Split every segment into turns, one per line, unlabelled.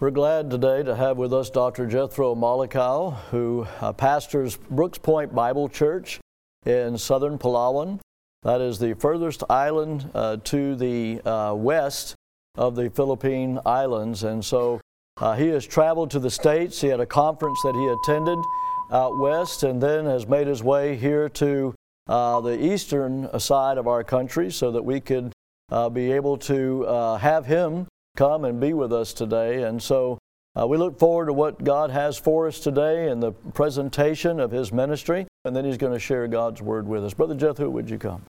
We're glad today to have with us Dr. Jethro Malakau, who pastors Brooks Point Bible Church in southern Palawan. That is the furthest island to the west of the Philippine Islands. And so he has traveled to the States. He had a conference that he attended out west and then has made his way here to the eastern side of our country so that we could be able to have him come and be with us today. And so we look forward to what God has for us today and the presentation of his ministry. And then he's going to share God's word with us. Brother Jethro, would you come?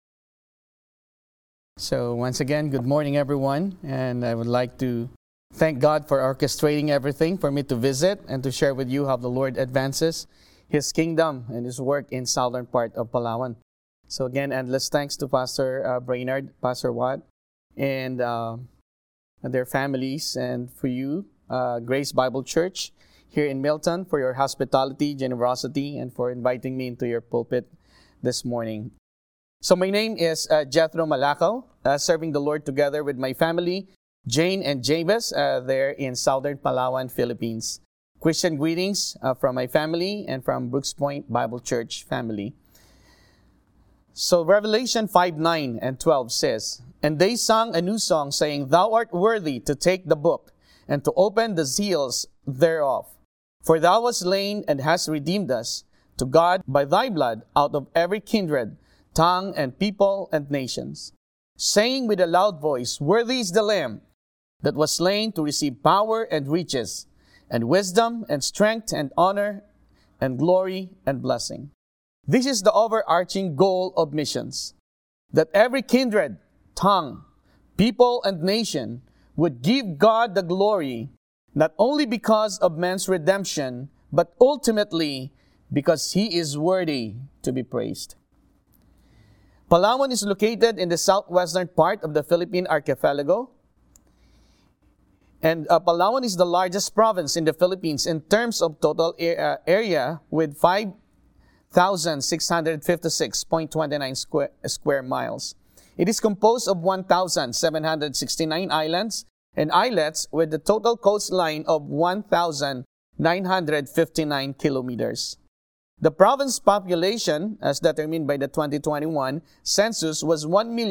So once again, good morning, everyone. And I would like to thank God for orchestrating everything for me to visit and to share with you how the Lord advances his kingdom and his work in southern part of Palawan. So again, endless thanks to Pastor Brainerd, Pastor Watt, and their families, and for you, Grace Bible Church here in Milton, for your hospitality, generosity, and for inviting me into your pulpit this morning. So my name is Jethro Malakau, serving the Lord together with my family, Jane and Jabez, there in southern Palawan, Philippines. Christian greetings from my family and from Brooks Point Bible Church family. So Revelation 5:9 and 12 says, "And they sang a new song, saying, Thou art worthy to take the book, and to open the seals thereof. For thou wast slain, and hast redeemed us to God by thy blood out of every kindred, tongue, and people, and nations. Saying with a loud voice, Worthy is the Lamb that was slain to receive power and riches, and wisdom, and strength, and honor, and glory, and blessing." This is the overarching goal of missions, that every kindred, tongue, people, and nation would give God the glory, not only because of man's redemption, but ultimately because he is worthy to be praised. Palawan is located in the southwestern part of the Philippine archipelago. And Palawan is the largest province in the Philippines in terms of total area, with 5,656.29 square miles. It is composed of 1,769 islands and islets with a total coastline of 1,959 kilometers. The province population, as determined by the 2021 census, was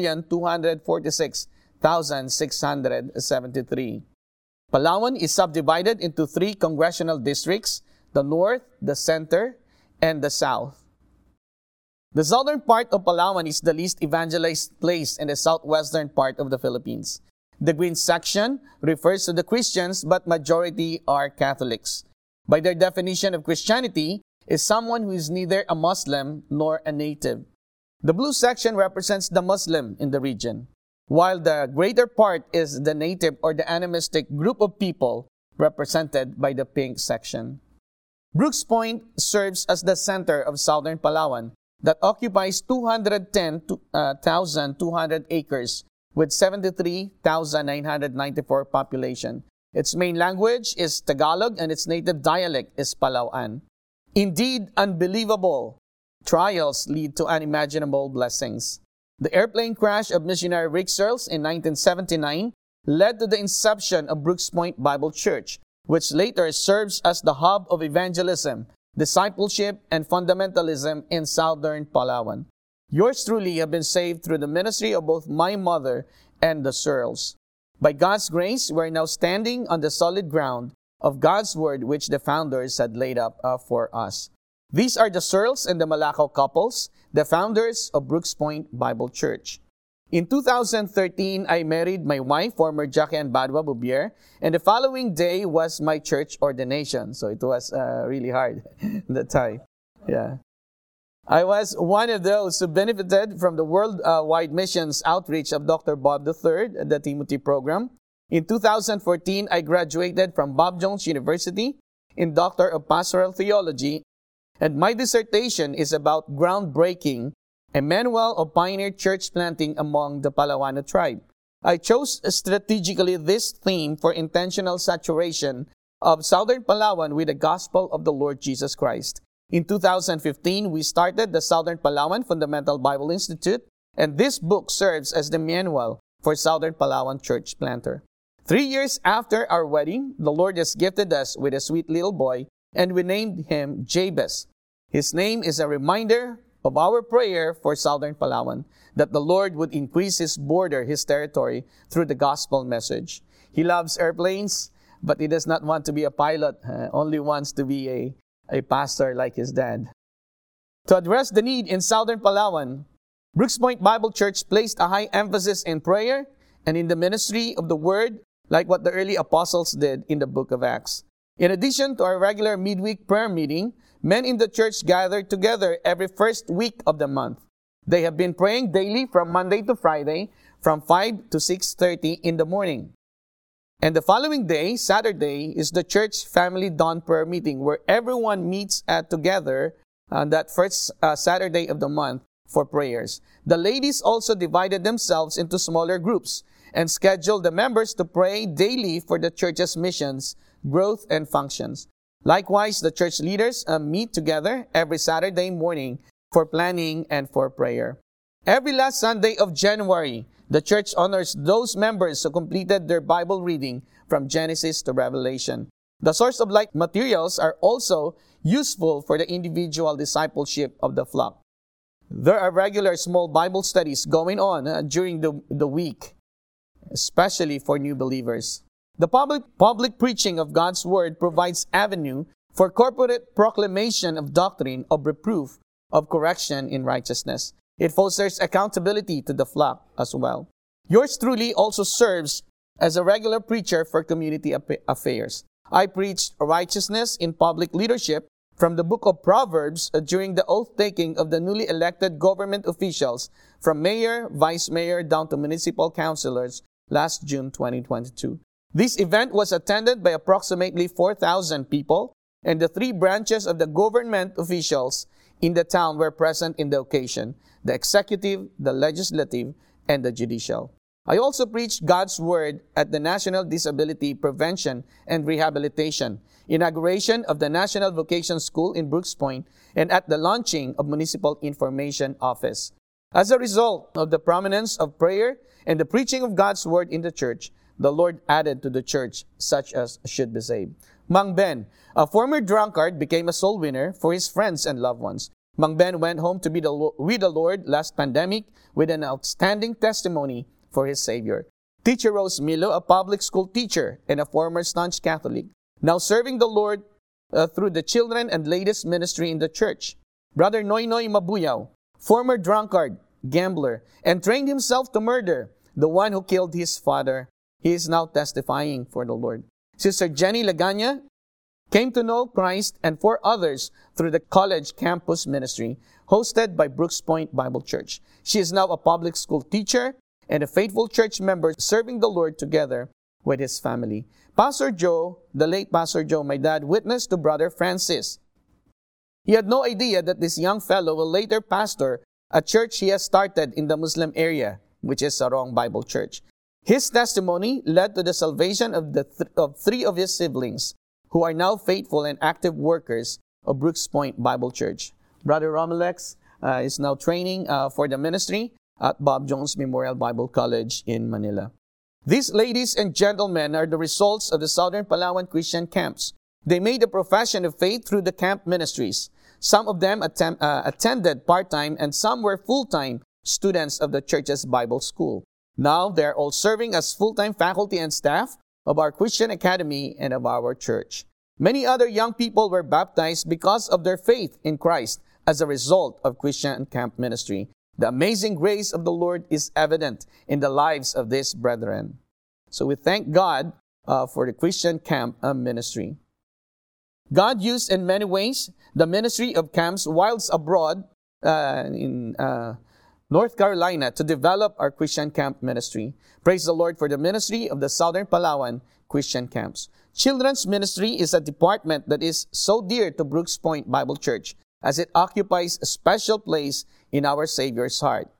1,246,673. Palawan is subdivided into 3 congressional districts: the North, the Center, and the South. The southern part of Palawan is the least evangelized place in the southwestern part of the Philippines. The green section refers to the Christians, but majority are Catholics. By their definition of Christianity, is someone who is neither a Muslim nor a native. The blue section represents the Muslim in the region, while the greater part is the native or the animistic group of people represented by the pink section. Brooks Point serves as the center of southern Palawan that occupies 210,200 acres with 73,994 population. Its main language is Tagalog and its native dialect is Palawan. Indeed, unbelievable trials lead to unimaginable blessings. The airplane crash of missionary Rick Searles in 1979 led to the inception of Brooks Point Bible Church, which later serves as the hub of evangelism, discipleship, and fundamentalism in southern Palawan. Yours truly have been saved through the ministry of both my mother and the Searles. By God's grace, we are now standing on the solid ground of God's Word, which the founders had laid up for us. These are the Searles and the Malakau couples, the founders of Brooks Point Bible Church. In 2013, I married my wife, former Jackie and Badwa Bubier, and the following day was my church ordination. So it was really hard that time. Yeah. I was one of those who benefited from the worldwide missions outreach of Dr. Bob III, the Timothy program. In 2014, I graduated from Bob Jones University in Doctor of Pastoral Theology, and my dissertation is about groundbreaking a manual of pioneer church planting among the Palawano tribe. I chose strategically this theme for intentional saturation of Southern Palawan with the gospel of the Lord Jesus Christ. In 2015, we started the Southern Palawan Fundamental Bible Institute, and this book serves as the manual for Southern Palawan church planter. 3 years after our wedding, the Lord has gifted us with a sweet little boy, and we named him Jabez. His name is a reminder of our prayer for Southern Palawan, that the Lord would increase his border, his territory, through the gospel message. He loves airplanes, but he does not want to be a pilot, only wants to be a pastor like his dad. To address the need in Southern Palawan, Brooks Point Bible Church placed a high emphasis in prayer and in the ministry of the Word, like what the early apostles did in the book of Acts. In addition to our regular midweek prayer meeting, men in the church gathered together every first week of the month. They have been praying daily from Monday to Friday, from 5 to 6:30 in the morning. And the following day, Saturday, is the church family dawn prayer meeting, where everyone meets together on that first Saturday of the month for prayers. The ladies also divided themselves into smaller groups and scheduled the members to pray daily for the church's missions, growth, and functions. Likewise, the church leaders meet together every Saturday morning for planning and for prayer. Every last Sunday of January, the church honors those members who completed their Bible reading from Genesis to Revelation. The Source of Light materials are also useful for the individual discipleship of the flock. There are regular small Bible studies going on during the week, especially for new believers. The public preaching of God's Word provides avenue for corporate proclamation of doctrine, of reproof, of correction in righteousness. It fosters accountability to the flock as well. Yours truly also serves as a regular preacher for community affairs. I preached righteousness in public leadership from the book of Proverbs during the oath-taking of the newly elected government officials, from mayor, vice mayor, down to municipal councilors last June 2022. This event was attended by approximately 4,000 people, and the 3 branches of the government officials in the town were present in the occasion: the executive, the legislative, and the judicial. I also preached God's Word at the National Disability Prevention and Rehabilitation, inauguration of the National Vocation School in Brooks Point, and at the launching of Municipal Information Office. As a result of the prominence of prayer and the preaching of God's Word in the church, the Lord added to the church such as should be saved. Mang Ben, a former drunkard, became a soul winner for his friends and loved ones. Mang Ben went home to be with the Lord last pandemic with an outstanding testimony for his Savior. Teacher Rose Milo, a public school teacher and a former staunch Catholic, now serving the Lord through the children and ladies ministry in the church. Brother Noynoy Mabuyaw, former drunkard, gambler, and trained himself to murder the one who killed his father. He is now testifying for the Lord. Sister Jenny Laganya came to know Christ and 4 others through the college campus ministry hosted by Brooks Point Bible Church. She is now a public school teacher and a faithful church member serving the Lord together with his family. Pastor Joe, the late Pastor Joe, my dad, witnessed to Brother Francis. He had no idea that this young fellow will later pastor a church he has started in the Muslim area, which is Sarong Bible Church. His testimony led to the salvation of 3 of his siblings, who are now faithful and active workers of Brooks Point Bible Church. Brother Romelex is now training for the ministry at Bob Jones Memorial Bible College in Manila. These ladies and gentlemen are the results of the Southern Palawan Christian camps. They made a profession of faith through the camp ministries. Some of them attended part-time and some were full-time students of the church's Bible school. Now they're all serving as full-time faculty and staff of our Christian Academy and of our church. Many other young people were baptized because of their faith in Christ as a result of Christian camp ministry. The amazing grace of the Lord is evident in the lives of these brethren. So we thank God for the Christian camp ministry. God used in many ways the ministry of camps whilst abroad in North Carolina to develop our Christian camp ministry. Praise the Lord for the ministry of the Southern Palawan Christian camps. Children's ministry is a department that is so dear to Brooks Point Bible Church, as it occupies a special place in our Savior's heart.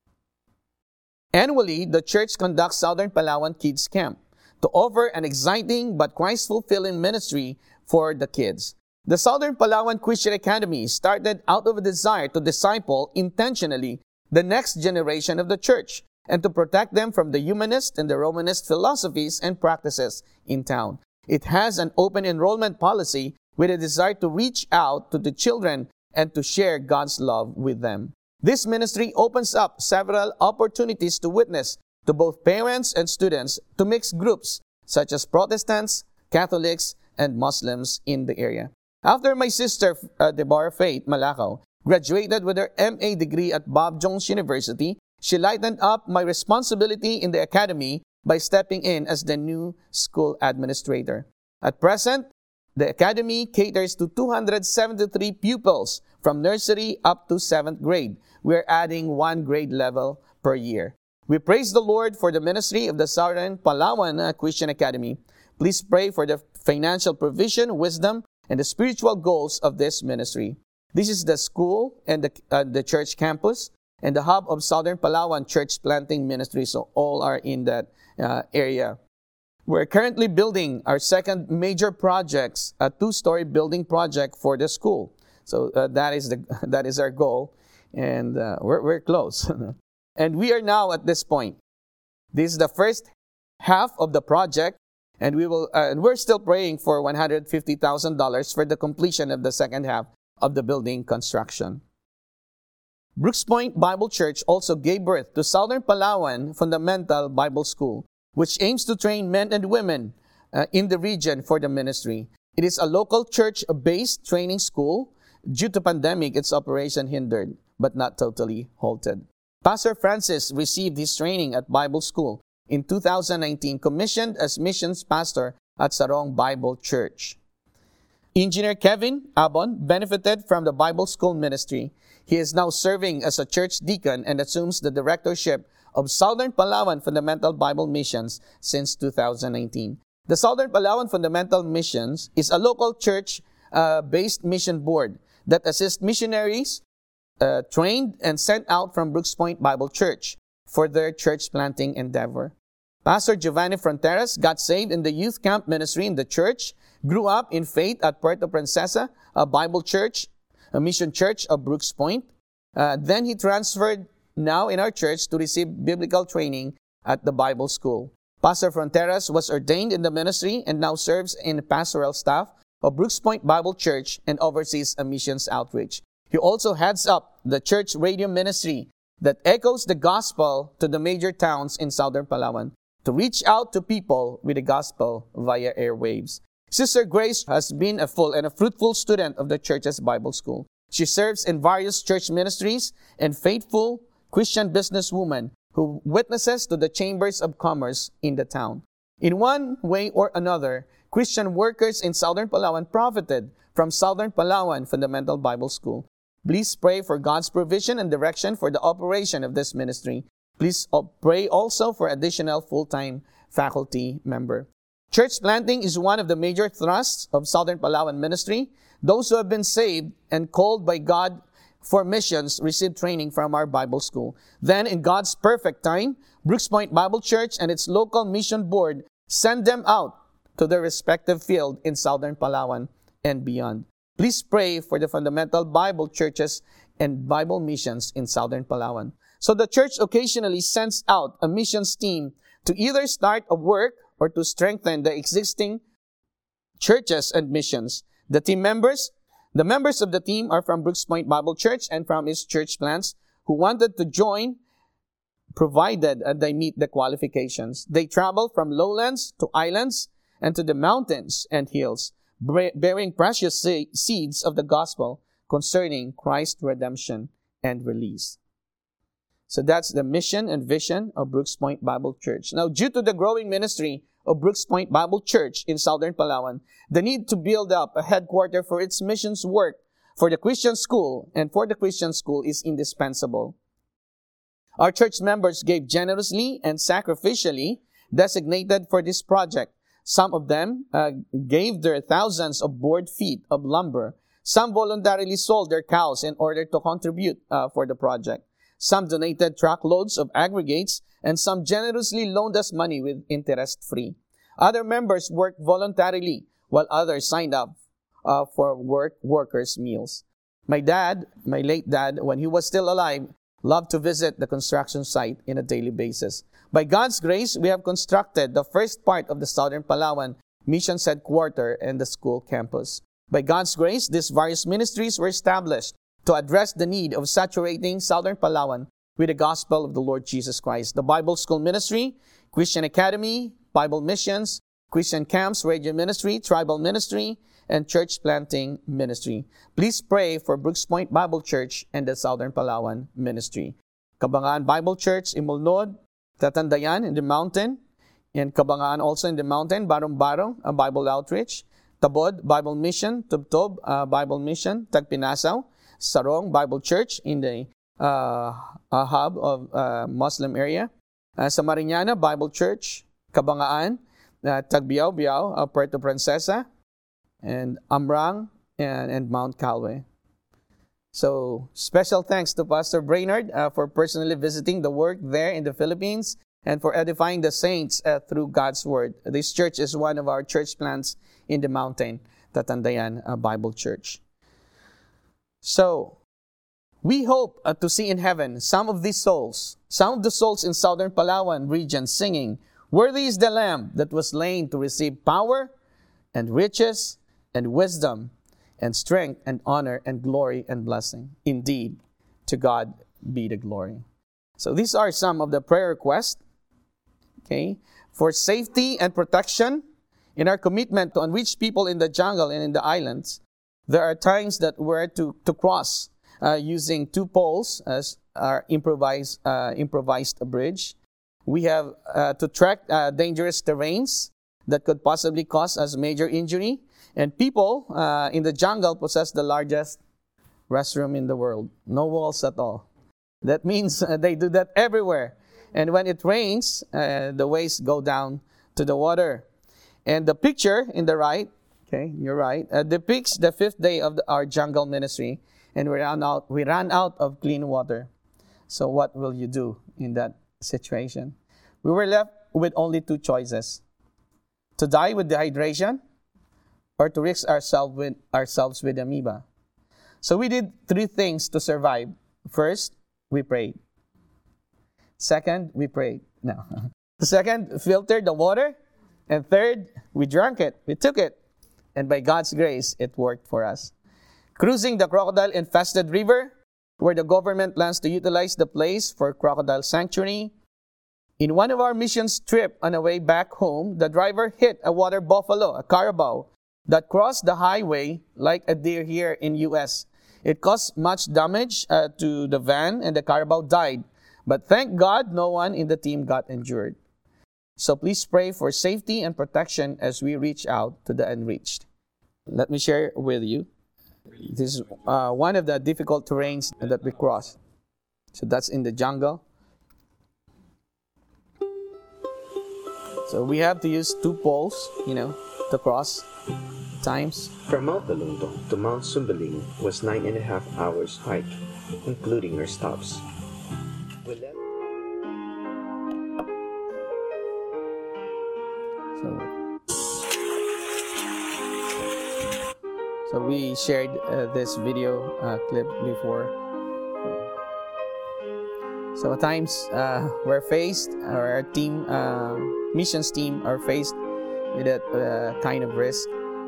Annually, the church conducts Southern Palawan Kids Camp to offer an exciting but Christ-fulfilling ministry for the kids. The Southern Palawan Christian Academy started out of a desire to disciple intentionally the next generation of the church. and to protect them from the humanist and the Romanist philosophies and practices in town. It has an open enrollment policy with a desire to reach out to the children and to share God's love with them. This ministry opens up several opportunities to witness to both parents and students to mixed groups such as Protestants, Catholics, and Muslims in the area. After my sister, Deborah Faith Malacao, graduated with her MA degree at Bob Jones University, she lightened up my responsibility in the academy by stepping in as the new school administrator. At present, the academy caters to 273 pupils from nursery up to 7th grade. We are adding 1 grade level per year. We praise the Lord for the ministry of the Southern Palawan Christian Academy. Please pray for the financial provision, wisdom, and the spiritual goals of this ministry. This is the school and the church campus and the hub of Southern Palawan Church Planting Ministry. So all are in that area. We're currently building our second major projects, a 2-story building project for the school. So that is our goal, and we're close. And we are now at this point. This is the first half of the project, and we're still praying for $150,000 for the completion of the second half of the building construction. Brooks Point Bible Church also gave birth to Southern Palawan Fundamental Bible School, which aims to train men and women in the region for the ministry. It is a local church-based training school. Due to pandemic, its operation hindered, but not totally halted. Pastor Francis received his training at Bible School in 2019, commissioned as missions pastor at Sarong Bible Church. Engineer Kevin Abon benefited from the Bible School ministry. He is now serving as a church deacon and assumes the directorship of Southern Palawan Fundamental Bible Missions since 2019. The Southern Palawan Fundamental Missions is a local church-based mission board that assists missionaries trained and sent out from Brooks Point Bible Church for their church planting endeavor. Pastor Giovanni Fronteras got saved in the youth camp ministry in the church, grew up in faith at Puerto Princesa, a Bible church, a mission church of Brooks Point. Then he transferred now in our church to receive biblical training at the Bible School. Pastor Fronteras was ordained in the ministry and now serves in the pastoral staff of Brooks Point Bible Church and oversees a missions outreach. He also heads up the church radio ministry that echoes the gospel to the major towns in Southern Palawan to reach out to people with the gospel via airwaves. Sister Grace has been a full and a fruitful student of the church's Bible School. She serves in various church ministries and faithful Christian businesswoman who witnesses to the chambers of commerce in the town. In one way or another, Christian workers in Southern Palawan profited from Southern Palawan Fundamental Bible School. Please pray for God's provision and direction for the operation of this ministry. Please pray also for additional full-time faculty member. Church planting is one of the major thrusts of Southern Palawan ministry. Those who have been saved and called by God for missions receive training from our Bible School. Then, in God's perfect time, Brooks Point Bible Church and its local mission board send them out to their respective field in Southern Palawan and beyond. Please pray for the fundamental Bible churches and Bible missions in Southern Palawan. So the church occasionally sends out a missions team to either start a work or to strengthen the existing churches and missions. The members of the team are from Brooks Point Bible Church and from its church plants who wanted to join, provided they meet the qualifications. They travel from lowlands to islands and to the mountains and hills, bearing precious seeds of the gospel concerning Christ's redemption and release. So that's the mission and vision of Brooks Point Bible Church. Now, due to the growing ministry of Brooks Point Bible Church in Southern Palawan, the need to build up a headquarters for its missions work for the Christian school is indispensable. Our church members gave generously and sacrificially designated for this project. Some of them gave their thousands of board feet of lumber. Some voluntarily sold their cows in order to contribute for the project. Some donated truckloads of aggregates, and some generously loaned us money with interest-free. Other members worked voluntarily, while others signed up for workers' meals. My late dad, when he was still alive, love to visit the construction site in a daily basis. By God's grace, we have constructed the first part of the Southern Palawan Missions Headquarters and the school campus. By God's grace, these various ministries were established to address the need of saturating Southern Palawan with the gospel of the Lord Jesus Christ. The Bible School Ministry, Christian Academy, Bible Missions, Christian Camps, Radio Ministry, Tribal Ministry, and Church Planting Ministry. Please pray for Brooks Point Bible Church and the Southern Palawan Ministry. Kabangaan Bible Church in Mulnod, Tatandayan in the mountain, and Kabangaan also in the mountain, Barong-Barong, a Bible Outreach, Tabod Bible Mission, Tubtob Bible Mission, Tagpinasaw, Sarong Bible Church in the hub of Muslim area, Samariñana Bible Church, Kabangaan, Tagbiao-Biao, Puerto Princesa, and Amrang, and Mount Calwe. So, special thanks to Pastor Brainerd for personally visiting the work there in the Philippines and for edifying the saints through God's Word. This church is one of our church plants in the mountain, Tatandayan Bible Church. So, we hope to see in heaven some of the souls in Southern Palawan region singing, "Worthy is the Lamb that was slain to receive power and riches and wisdom and strength and honor and glory and blessing. Indeed, to God be the glory." So these are some of the prayer requests. Okay, for safety and protection in our commitment to unreached people in the jungle and in the islands. There are times that we're to cross using 2 poles as our improvised bridge. We have to trek dangerous terrains that could possibly cause us major injury. And people in the jungle possess the largest restroom in the world. No walls at all. That means they do that everywhere. And when it rains, the waves go down to the water. And the picture in the right, okay, you're right, depicts the 5th day of our jungle ministry. And we ran out of clean water. So what will you do in that situation? We were left with only 2 choices: to die with dehydration, or to risk ourselves with amoeba. So we did 3 things to survive. First, we prayed. Second, we prayed. No. Second, filtered the water. And third, we drank it. We took it. And by God's grace, it worked for us. Cruising the crocodile-infested river, where the government plans to utilize the place for crocodile sanctuary. In one of our missions trip on the way back home, the driver hit a water buffalo, a carabao, that crossed the highway like a deer here in U.S. It caused much damage to the van, and the carabao died. But thank God, no one in the team got injured. So please pray for safety and protection as we reach out to the unreached. Let me share with you. This is one of the difficult terrains that we cross. So that's in the jungle. So we have to use 2 poles, to cross times.
From Mount Balungtong to Mount Sumbaling was 9.5 hours hike, including our stops.
So we shared this video clip before. So at times we're faced, or our team, missions team, are faced with that kind of risk.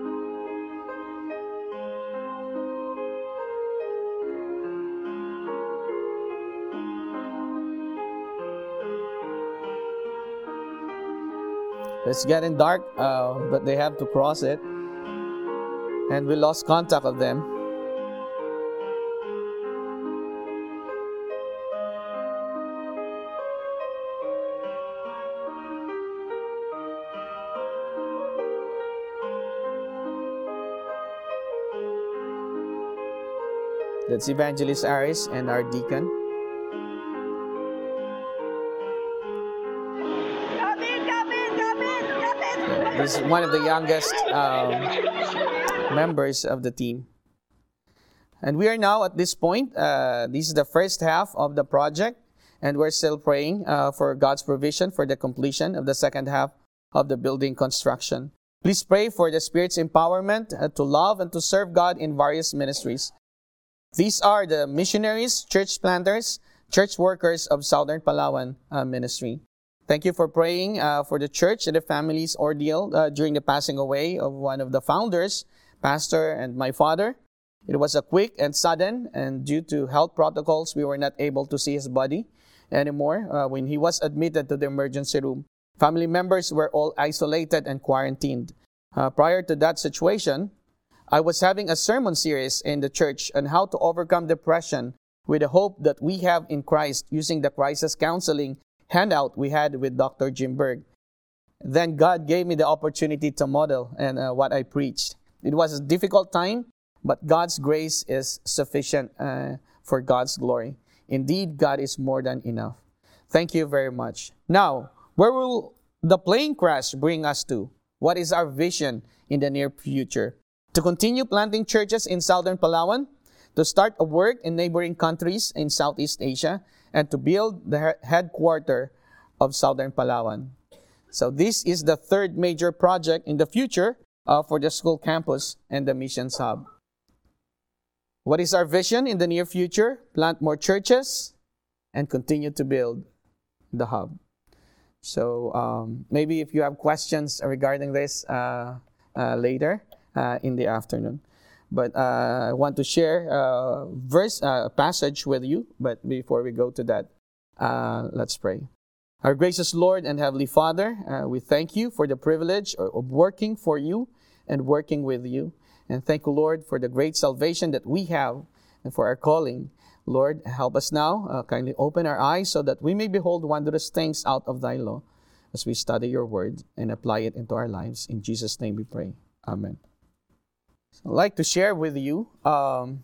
It's getting dark, but they have to cross it. And we lost contact of them. That's Evangelist Aris and our deacon. This is one of the youngest members of the team. And we are now at this point. This is the first half of the project, and we're still praying for God's provision for the completion of the second half of the building construction. Please pray for the Spirit's empowerment to love and to serve God in various ministries. These are the missionaries, church planters, church workers of Southern Palawan Ministry. Thank you for praying for the church and the family's ordeal during the passing away of one of the founders, Pastor and my father. It was a quick and sudden, and due to health protocols, we were not able to see his body anymore. When he was admitted to the emergency room, family members were all isolated and quarantined. Prior to that situation, I was having a sermon series in the church on how to overcome depression with the hope that we have in Christ using the crisis counseling handout we had with Dr. Jim Berg. Then God gave me the opportunity to model and what I preached. It was a difficult time, but God's grace is sufficient for God's glory. Indeed, God is more than enough. Thank you very much. Now, where will the plane crash bring us to? What is our vision in the near future? To continue planting churches in Southern Palawan, to start a work in neighboring countries in Southeast Asia, and to build the headquarters of Southern Palawan. So this is the third major project in the future for the school campus and the missions hub. What is our vision in the near future? Plant more churches and continue to build the hub. So maybe if you have questions regarding this later in the afternoon. But I want to share a passage with you. But before we go to that, let's pray. Our gracious Lord and Heavenly Father, we thank you for the privilege of working for you and working with you. And thank you, Lord, for the great salvation that we have and for our calling. Lord, help us now. Kindly open our eyes so that we may behold wondrous things out of thy law as we study your word and apply it into our lives. In Jesus' name we pray. Amen. I'd like to share with you the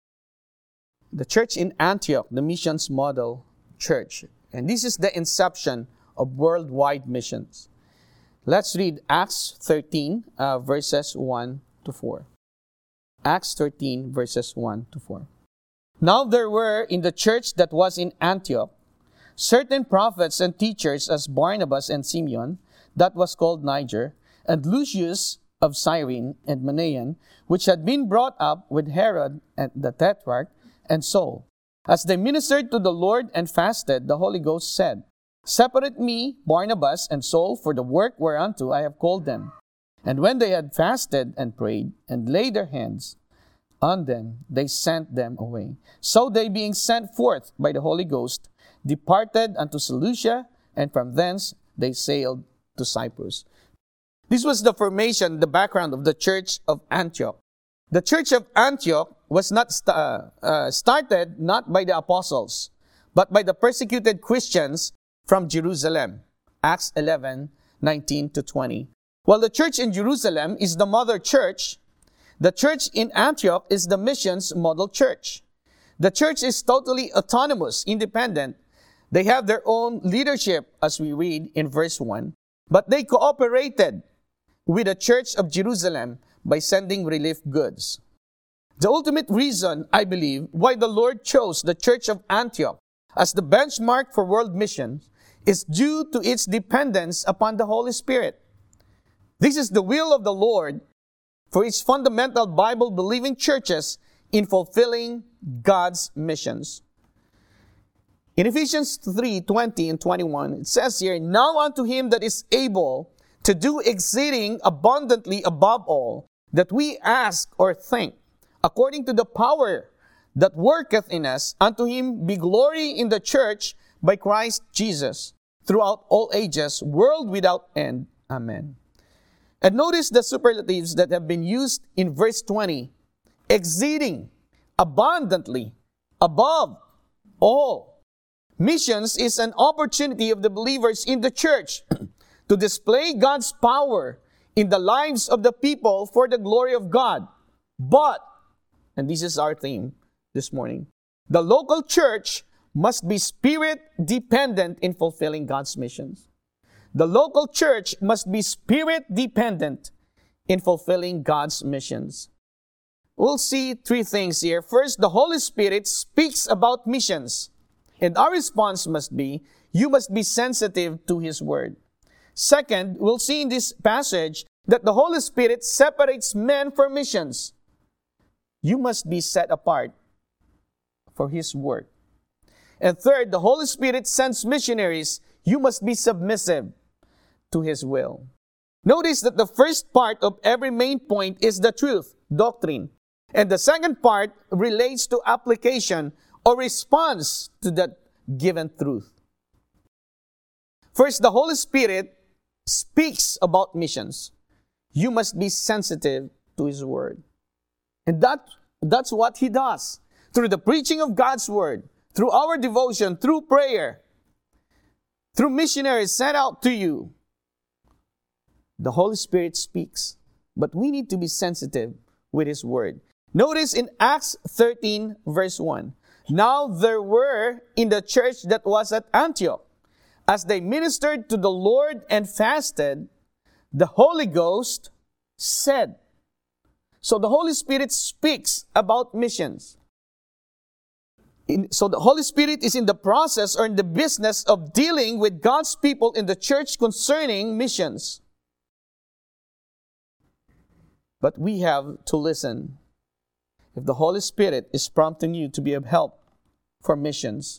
church in Antioch, the missions model church. And this is the inception of worldwide missions. Let's read Acts 13, verses 1 to 4. Acts 13, verses 1 to 4. Now there were in the church that was in Antioch certain prophets and teachers as Barnabas and Simeon, that was called Niger, and Lucius of Cyrene and Manaen, which had been brought up with Herod and the Tetrarch, and Saul. As they ministered to the Lord and fasted, the Holy Ghost said, Separate me, Barnabas and Saul, for the work whereunto I have called them. And when they had fasted and prayed, and laid their hands on them, they sent them away. So they, being sent forth by the Holy Ghost, departed unto Seleucia, and from thence they sailed to Cyprus. This was the formation, the background of the church of Antioch. The church of Antioch was not started not by the apostles, but by the persecuted Christians from Jerusalem. Acts 11, 19 to 20. While the church in Jerusalem is the mother church, the church in Antioch is the missions model church. The church is totally autonomous, independent. They have their own leadership, as we read in verse 1, but they cooperated with the church of Jerusalem by sending relief goods. The ultimate reason, I believe, why the Lord chose the church of Antioch as the benchmark for world missions is due to its dependence upon the Holy Spirit. This is the will of the Lord for its fundamental Bible-believing churches in fulfilling God's missions. In Ephesians 3, 20 and 21, it says here, Now unto him that is able to do exceeding abundantly above all that we ask or think, according to the power that worketh in us, unto him be glory in the church by Christ Jesus, throughout all ages, world without end. Amen. And notice the superlatives that have been used in verse 20. Exceeding, abundantly, above all. Missions is an opportunity of the believers in the church to display God's power in the lives of the people for the glory of God. But, and this is our theme this morning, the local church must be spirit-dependent in fulfilling God's missions. The local church must be spirit-dependent in fulfilling God's missions. We'll see three things here. First, the Holy Spirit speaks about missions. And our response must be, you must be sensitive to His Word. Second, we'll see in this passage that the Holy Spirit separates men for missions. You must be set apart for His work. And third, the Holy Spirit sends missionaries. You must be submissive to His will. Notice that the first part of every main point is the truth, doctrine. And the second part relates to application or response to that given truth. First, the Holy Spirit speaks about missions. You must be sensitive to His word. And that's what He does. Through the preaching of God's word, through our devotion, through prayer, through missionaries sent out to you, the Holy Spirit speaks. But we need to be sensitive with His word. Notice in Acts 13, verse 1. Now there were in the church that was at Antioch, as they ministered to the Lord and fasted, the Holy Ghost said. So the Holy Spirit speaks about missions. So the Holy Spirit is in the process or in the business of dealing with God's people in the church concerning missions. But we have to listen. If the Holy Spirit is prompting you to be of help for missions,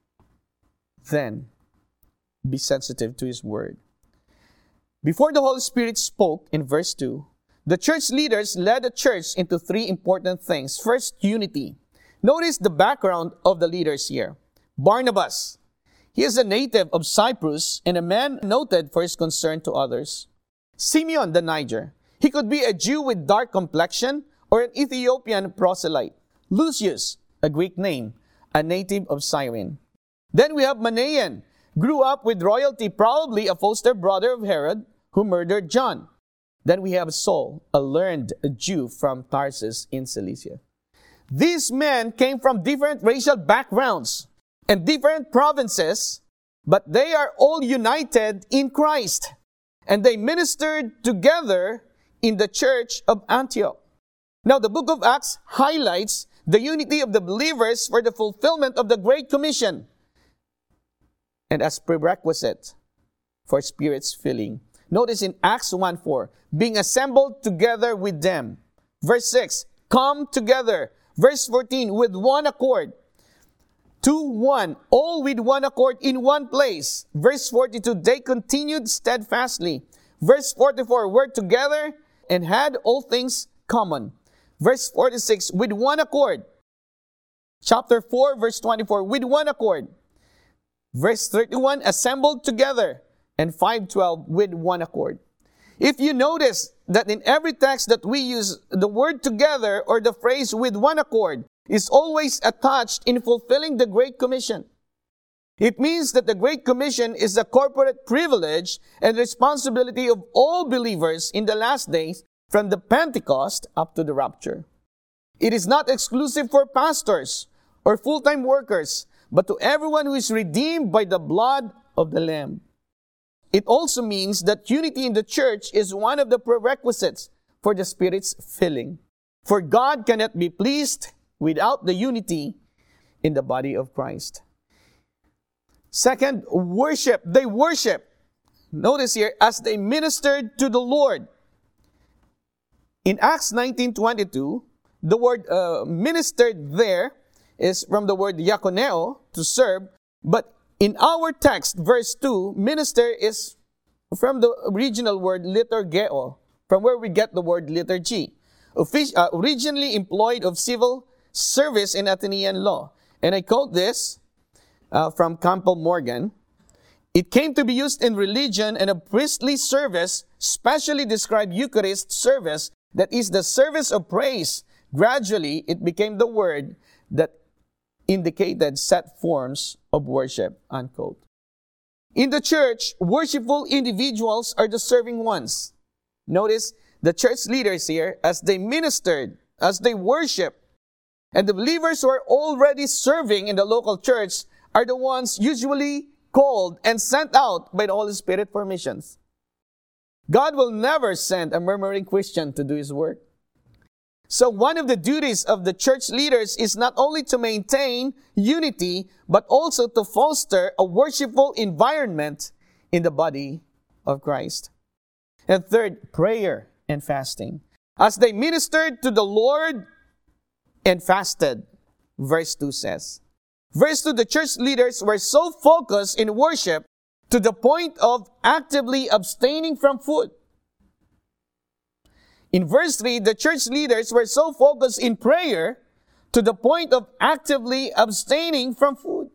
then be sensitive to His word. Before the Holy Spirit spoke in verse 2, the church leaders led the church into three important things. First, unity. Notice the background of the leaders here. Barnabas. He is a native of Cyprus and a man noted for his concern to others. Simeon the Niger. He could be a Jew with dark complexion or an Ethiopian proselyte. Lucius, a Greek name, a native of Cyrene. Then we have Manaen, grew up with royalty, probably a foster brother of Herod, who murdered John. Then we have Saul, a learned Jew from Tarsus in Cilicia. These men came from different racial backgrounds and different provinces, but they are all united in Christ. And they ministered together in the church of Antioch. Now, the book of Acts highlights the unity of the believers for the fulfillment of the Great Commission and as prerequisite for Spirit's filling. Notice in Acts 1:4, being assembled together with them. Verse 6, come together. Verse 14, with one accord. 2:1, all with one accord in one place. Verse 42, they continued steadfastly. Verse 44, were together and had all things common. Verse 46, with one accord. Chapter 4, verse 24, with one accord. Verse 31, assembled together. And 5:12, with one accord. If you notice that in every text that we use, the word together or the phrase with one accord is always attached in fulfilling the Great Commission. It means that the Great Commission is a corporate privilege and responsibility of all believers in the last days from the Pentecost up to the rapture. It is not exclusive for pastors or full-time workers, but to everyone who is redeemed by the blood of the Lamb. It also means that unity in the church is one of the prerequisites for the Spirit's filling. For God cannot be pleased without the unity in the body of Christ. Second, worship. They worship. Notice here, as they ministered to the Lord. In Acts 19:22, the word ministered there is from the word diakoneo, to serve, but in our text, verse 2, minister is from the original word liturgeo, from where we get the word liturgy, originally employed of civil service in Athenian law. And I quote this from Campbell Morgan. It came to be used in religion and a priestly service, specially described Eucharist service, that is the service of praise. Gradually, it became the word that indicated set forms of worship, unquote. In the church, worshipful individuals are the serving ones. Notice the church leaders here, as they ministered, as they worship, and the believers who are already serving in the local church are the ones usually called and sent out by the Holy Spirit for missions. God will never send a murmuring Christian to do His work. So one of the duties of the church leaders is not only to maintain unity, but also to foster a worshipful environment in the body of Christ. And third, prayer and fasting. As they ministered to the Lord and fasted, verse 2 says. Verse 2, the church leaders were so focused in worship to the point of actively abstaining from food. In verse 3, the church leaders were so focused in prayer to the point of actively abstaining from food.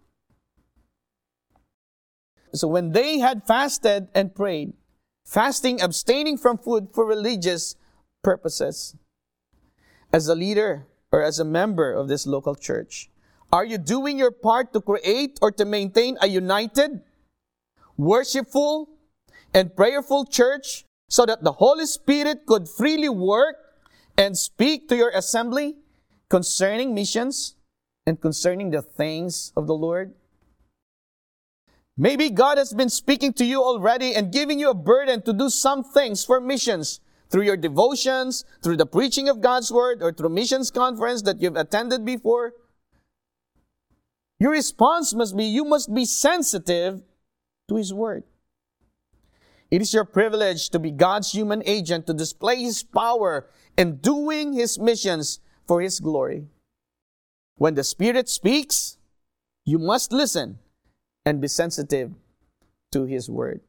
So when they had fasted and prayed, fasting, abstaining from food for religious purposes. As a leader or as a member of this local church, are you doing your part to create or to maintain a united, worshipful, and prayerful church so that the Holy Spirit could freely work and speak to your assembly concerning missions and concerning the things of the Lord? Maybe God has been speaking to you already and giving you a burden to do some things for missions through your devotions, through the preaching of God's Word, or through missions conference that you've attended before. Your response must be, you must be sensitive to His Word. It is your privilege to be God's human agent to display His power in doing His missions for His glory. When the Spirit speaks, you must listen and be sensitive to His Word.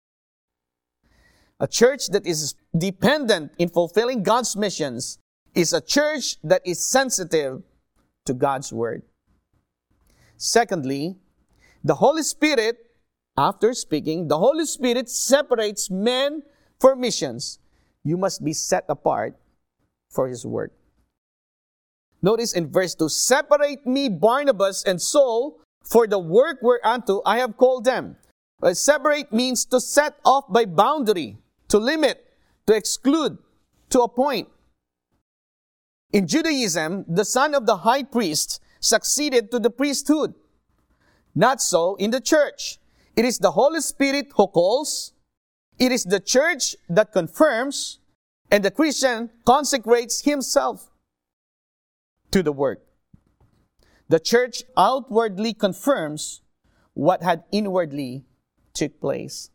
A church that is dependent in fulfilling God's missions is a church that is sensitive to God's Word. Secondly, the Holy Spirit, after speaking, the Holy Spirit separates men for missions. You must be set apart for His work. Notice in verse 2, separate me, Barnabas and Saul, for the work whereunto I have called them. Separate means to set off by boundary, to limit, to exclude, to appoint. In Judaism, the son of the high priest succeeded to the priesthood. Not so in the church. It is the Holy Spirit who calls, it is the church that confirms, and the Christian consecrates himself to the work. The church outwardly confirms what had inwardly took place.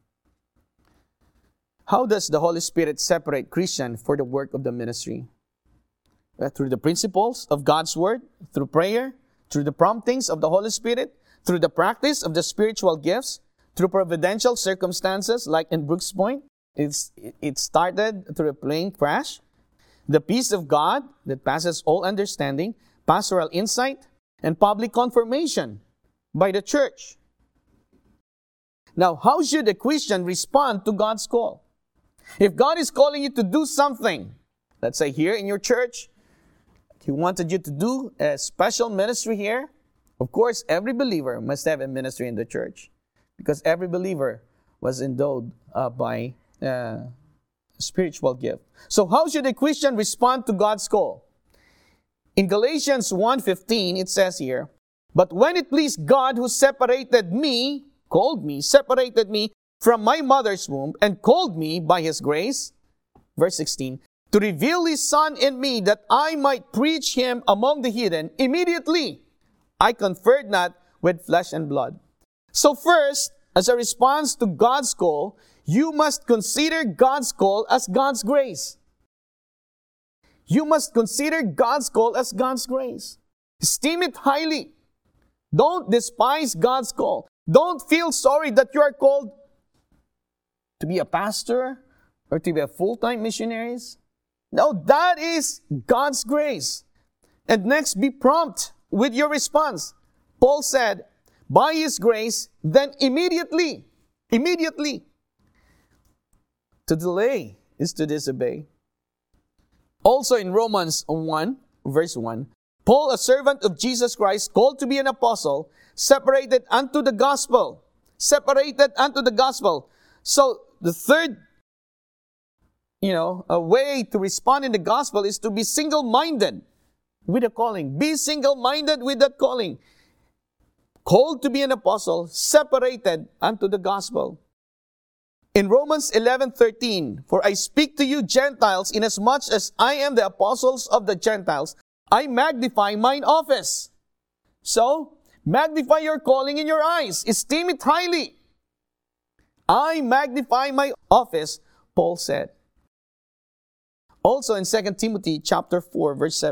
How does the Holy Spirit separate Christian for the work of the ministry? Through the principles of God's Word, through prayer, through the promptings of the Holy Spirit, through the practice of the spiritual gifts, through providential circumstances like in Brooks Point. It started through a plane crash. The peace of God that passes all understanding, pastoral insight, and public confirmation by the church. Now, how should a Christian respond to God's call? If God is calling you to do something, let's say here in your church, He wanted you to do a special ministry here. Of course, every believer must have a ministry in the church because every believer was endowed by a spiritual gift. So how should a Christian respond to God's call? In Galatians 1:15, it says here, but when it pleased God who separated me from my mother's womb and called me by His grace, verse 16, to reveal His Son in me that I might preach Him among the heathen, immediately I conferred not with flesh and blood. So first, as a response to God's call, you must consider God's call as God's grace. You must consider God's call as God's grace. Esteem it highly. Don't despise God's call. Don't feel sorry that you are called to be a pastor or to be a full-time missionary. No, that is God's grace. And next, be prompt with your response. Paul said, by His grace, then immediately. To delay is to disobey. Also in Romans 1, verse 1, Paul, a servant of Jesus Christ, called to be an apostle, separated unto the gospel. So the third, a way to respond in the gospel is to be single-minded with a calling. Be single-minded with that calling. Called to be an apostle, separated unto the gospel. In Romans 11:13, for I speak to you Gentiles, inasmuch as I am the apostles of the Gentiles, I magnify mine office. So, magnify your calling in your eyes. Esteem it highly. I magnify my office, Paul said. Also in 2 Timothy chapter 4, verse 7,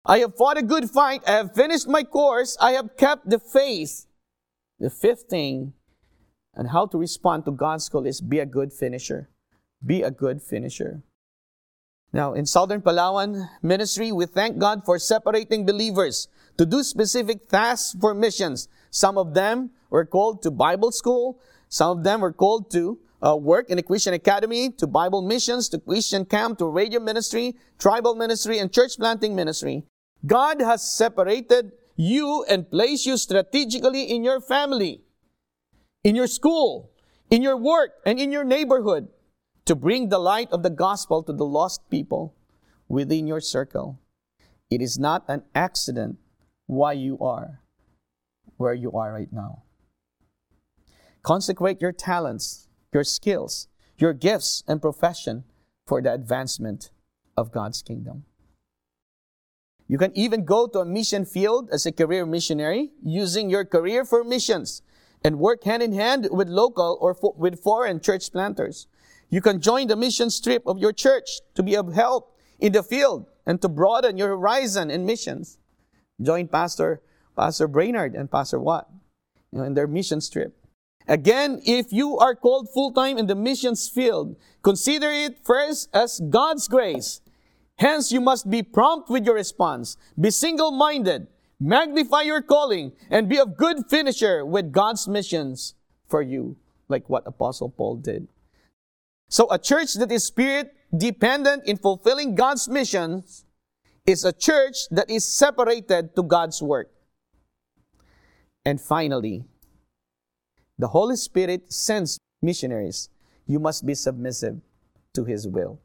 I have fought a good fight. I have finished my course. I have kept the faith. The fifth thing and how to respond to God's call is be a good finisher. Be a good finisher. Now, in Southern Palawan Ministry, we thank God for separating believers to do specific tasks for missions. Some of them were called to Bible school. Some of them were called to work in a Christian academy, to Bible missions, to Christian camp, to radio ministry, tribal ministry, and church planting ministry. God has separated you and placed you strategically in your family, in your school, in your work, and in your neighborhood to bring the light of the gospel to the lost people within your circle. It is not an accident why you are where you are right now. Consecrate your talents, your skills, your gifts, and profession for the advancement of God's kingdom. You can even go to a mission field as a career missionary using your career for missions and work hand in hand with local or with foreign church planters. You can join the mission trip of your church to be of help in the field and to broaden your horizon in missions. Join Pastor Brainerd and Pastor Watt in their mission trip. Again, if you are called full-time in the missions field, consider it first as God's grace. Hence, you must be prompt with your response. Be single-minded. Magnify your calling and be a good finisher with God's missions for you, like what Apostle Paul did. So a church that is spirit-dependent in fulfilling God's missions is a church that is separated to God's work. And finally, the Holy Spirit sends missionaries. You must be submissive to His will.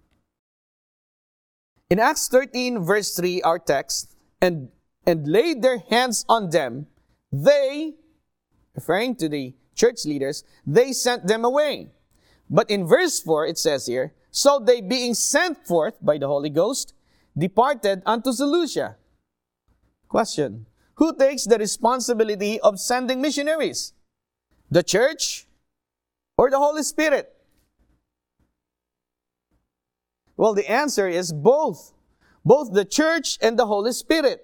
In Acts 13, verse 3, our text, and laid their hands on them, they, referring to the church leaders, they sent them away. But in verse 4, it says here, so they being sent forth by the Holy Ghost, departed unto Seleucia. Question, who takes the responsibility of sending missionaries? The church or the Holy Spirit? Well, the answer is both. Both the church and the Holy Spirit.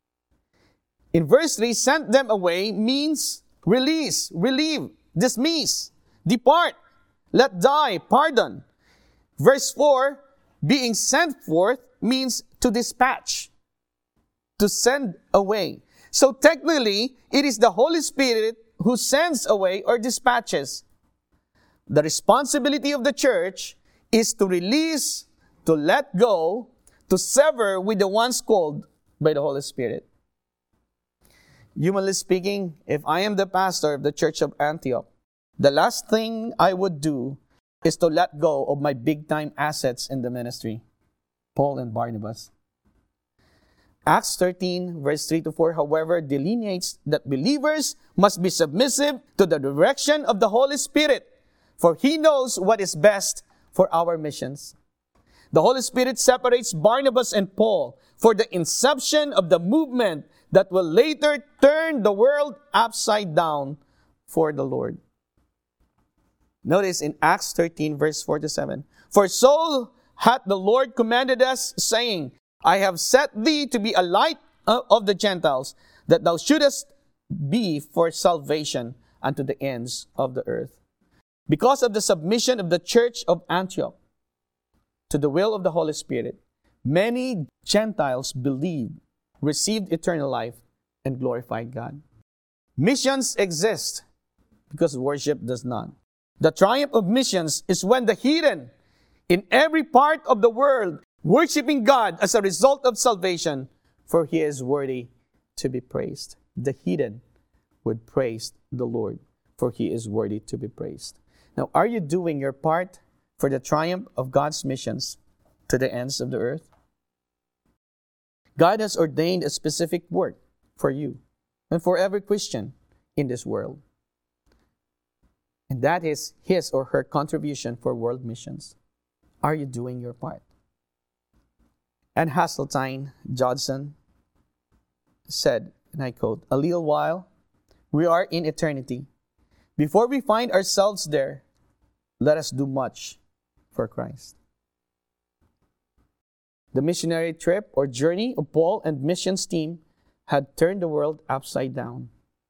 In verse 3, sent them away means release, relieve, dismiss, depart, let die, pardon. Verse 4, being sent forth means to dispatch, to send away. So technically, it is the Holy Spirit who sends away or dispatches. The responsibility of the church is to release, to let go, to sever with the ones called by the Holy Spirit. Humanly speaking, if I am the pastor of the Church of Antioch, the last thing I would do is to let go of my big-time assets in the ministry, Paul and Barnabas. Acts 13, verse 3-4, however, delineates that believers must be submissive to the direction of the Holy Spirit, for He knows what is best for our missions. The Holy Spirit separates Barnabas and Paul for the inception of the movement that will later turn the world upside down for the Lord. Notice in Acts 13, verse 4-7, for so hath the Lord commanded us, saying, I have set thee to be a light of the Gentiles, that thou shouldest be for salvation unto the ends of the earth. Because of the submission of the church of Antioch to the will of the Holy Spirit, many Gentiles believed, received eternal life, and glorified God. Missions exist because worship does not. The triumph of missions is when the heathen in every part of the world worshiping God as a result of salvation, for He is worthy to be praised. The heathen would praise the Lord, for He is worthy to be praised. Now, are you doing your part for the triumph of God's missions to the ends of the earth? God has ordained a specific work for you and for every Christian in this world. And that is his or her contribution for world missions. Are you doing your part? And Hasseltine Judson said, and I quote, a little while, we are in eternity. Before we find ourselves there, let us do much for Christ. The missionary trip or journey of Paul and missions team had turned the world upside down.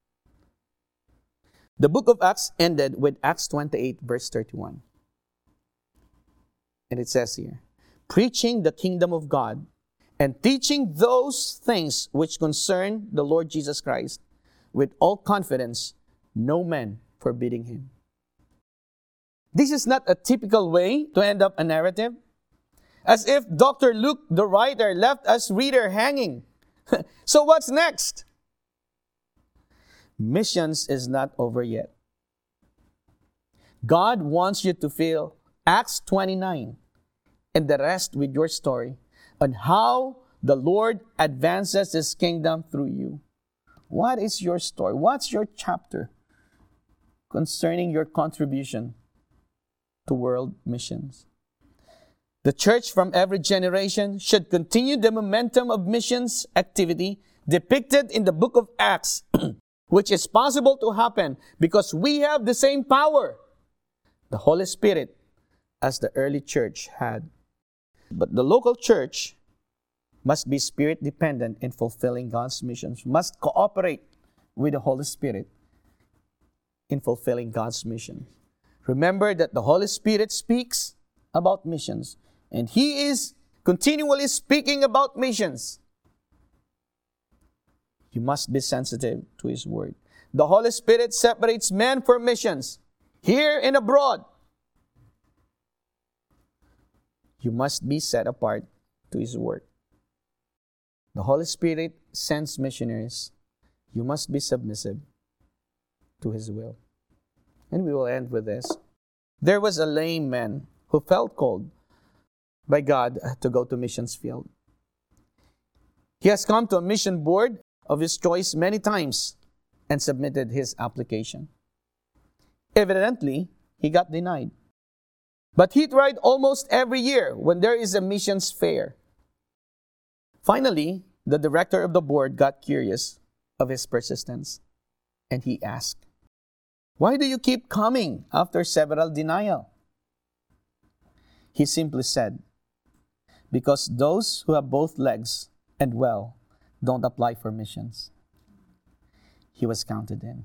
The book of Acts ended with Acts 28, verse 31. And it says here, preaching the kingdom of God and teaching those things which concern the Lord Jesus Christ with all confidence, no man forbidding him. This is not a typical way to end up a narrative. As if Dr. Luke, the writer, left us reader hanging. So what's next? Missions is not over yet. God wants you to feel Acts 29 and the rest with your story on how the Lord advances His kingdom through you. What is your story? What's your chapter concerning your contribution to world missions? The church from every generation should continue the momentum of missions activity depicted in the book of Acts, which is possible to happen because we have the same power, the Holy Spirit, as the early church had. But the local church must be Spirit dependent in fulfilling God's missions, must cooperate with the Holy Spirit in fulfilling God's mission. Remember that the Holy Spirit speaks about missions, and He is continually speaking about missions. You must be sensitive to His word. The Holy Spirit separates men for missions, here and abroad. You must be set apart to His work. The Holy Spirit sends missionaries. You must be submissive to His will. And we will end with this. There was a lame man who felt called by God to go to missions field. He has come to a mission board of his choice many times and submitted his application. Evidently, he got denied. But he tried almost every year when there is a missions fair. Finally, the director of the board got curious of his persistence, and he asked, "Why do you keep coming after several denials?" He simply said, "Because those who have both legs and well don't apply for missions." He was counted in.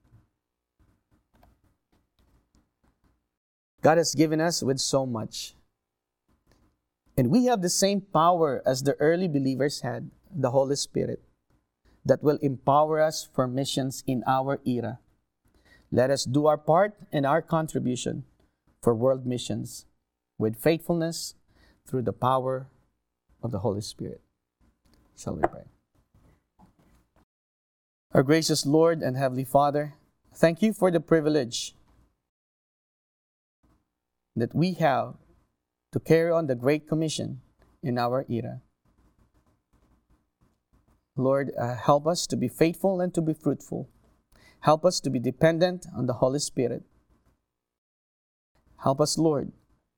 God has given us with so much. And we have the same power as the early believers had, the Holy Spirit, that will empower us for missions in our era. Let us do our part and our contribution for world missions with faithfulness through the power of the Holy Spirit. Shall we pray? Our gracious Lord and Heavenly Father, thank you for the privilege that we have to carry on the Great Commission in our era. Lord, help us to be faithful and to be fruitful. Help us to be dependent on the Holy Spirit. Help us, Lord,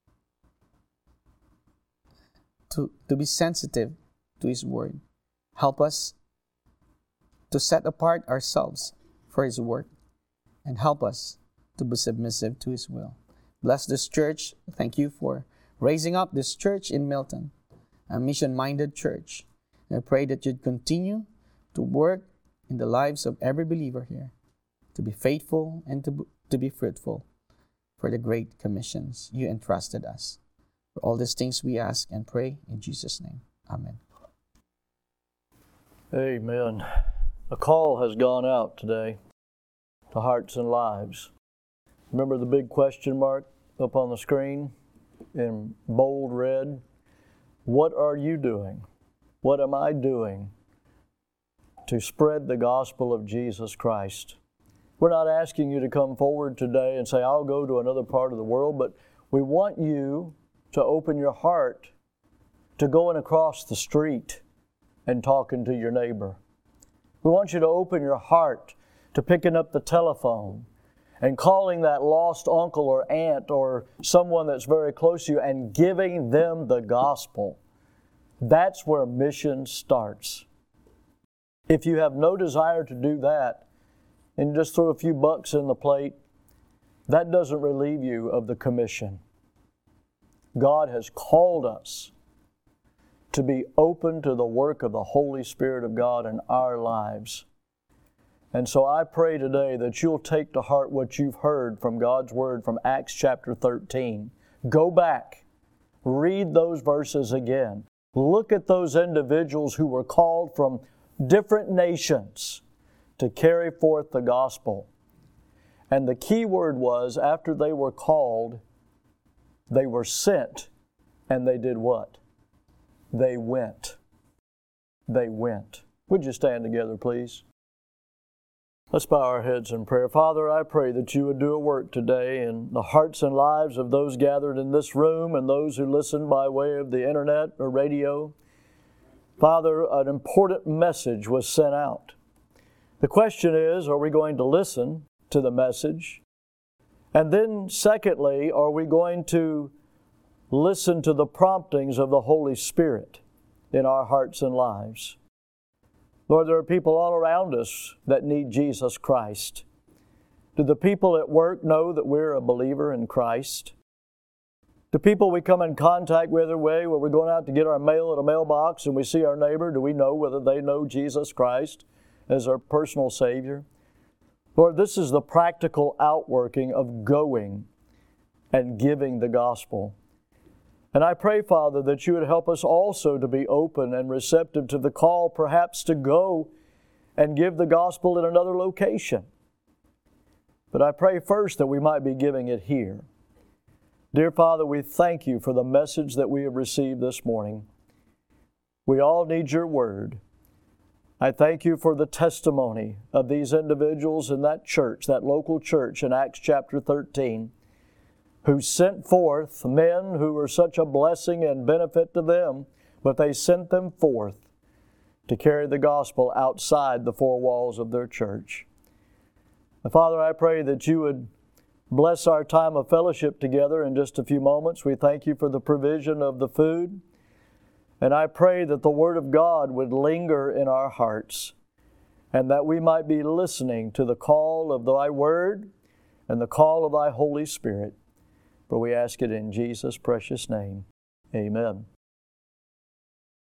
to be sensitive to His word. Help us to set apart ourselves for His work, and help us to be submissive to His will. Bless this church. Thank you for raising up this church in Milton, a mission-minded church. And I pray that you'd continue to work in the lives of every believer here, to be faithful and to be fruitful for the great commissions you entrusted us. For all these things we ask and pray in Jesus' name. Amen.
Amen. A call has gone out today to hearts and lives. Remember the big question mark up on the screen in bold red? What are you doing? What am I doing to spread the gospel of Jesus Christ? We're not asking you to come forward today and say, I'll go to another part of the world, but we want you to open your heart to going across the street and talking to your neighbor. We want you to open your heart to picking up the telephone and calling that lost uncle or aunt or someone that's very close to you and giving them the gospel. That's where mission starts. If you have no desire to do that and just throw a few bucks in the plate, that doesn't relieve you of the commission. God has called us to be open to the work of the Holy Spirit of God in our lives. And so I pray today that you'll take to heart what you've heard from God's Word from Acts chapter 13. Go back, read those verses again. Look at those individuals who were called from different nations to carry forth the gospel. And the key word was, after they were called, they were sent, and they did what? They went. They went. Would you stand together, please? Let's bow our heads in prayer. Father, I pray that you would do a work today in the hearts and lives of those gathered in this room and those who listen by way of the internet or radio. Father, an important message was sent out. The question is, are we going to listen to the message? And then secondly, are we going to listen to the promptings of the Holy Spirit in our hearts and lives? Lord, there are people all around us that need Jesus Christ. Do the people at work know that we're a believer in Christ? Do people we come in contact with every way when we're going out to get our mail at a mailbox and we see our neighbor, do we know whether they know Jesus Christ as our personal Savior? Lord, this is the practical outworking of going and giving the gospel. And I pray, Father, that you would help us also to be open and receptive to the call perhaps to go and give the gospel in another location. But I pray first that we might be giving it here. Dear Father, we thank you for the message that we have received this morning. We all need your word. I thank you for the testimony of these individuals in that church, that local church in Acts chapter 13, who sent forth men who were such a blessing and benefit to them, but they sent them forth to carry the gospel outside the four walls of their church. And Father, I pray that you would bless our time of fellowship together in just a few moments. We thank you for the provision of the food. And I pray that the Word of God would linger in our hearts and that we might be listening to the call of thy Word and the call of thy Holy Spirit. For we ask it in Jesus' precious name. Amen.